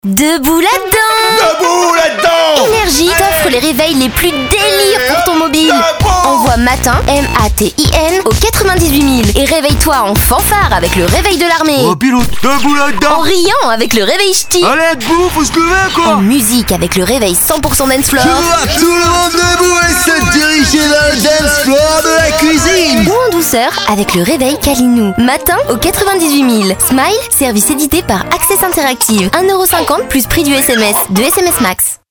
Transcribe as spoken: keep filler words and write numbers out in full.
Debout là-dedans! Debout là-dedans! Énergie t'offre les réveils les plus délires pour ton mobile. Debout! Envoie matin, M A T I N, au quatre-vingt-dix-huit mille et réveille-toi en fanfare avec le réveil de l'armée. Oh pilote, debout En là-dedans! riant avec le réveil ch'ti. Allez, debout, faut se lever quoi! En musique avec le réveil cent pour cent dance floor. Tout le monde debout et se diriger vers le dance floor de la cuisine! Ou en douceur avec le réveil Kalinou. Matin au quatre-vingt-dix-huit mille. Smile, service édité par Access Interactive. un euro cinquante plus prix du S M S. De S M S Max.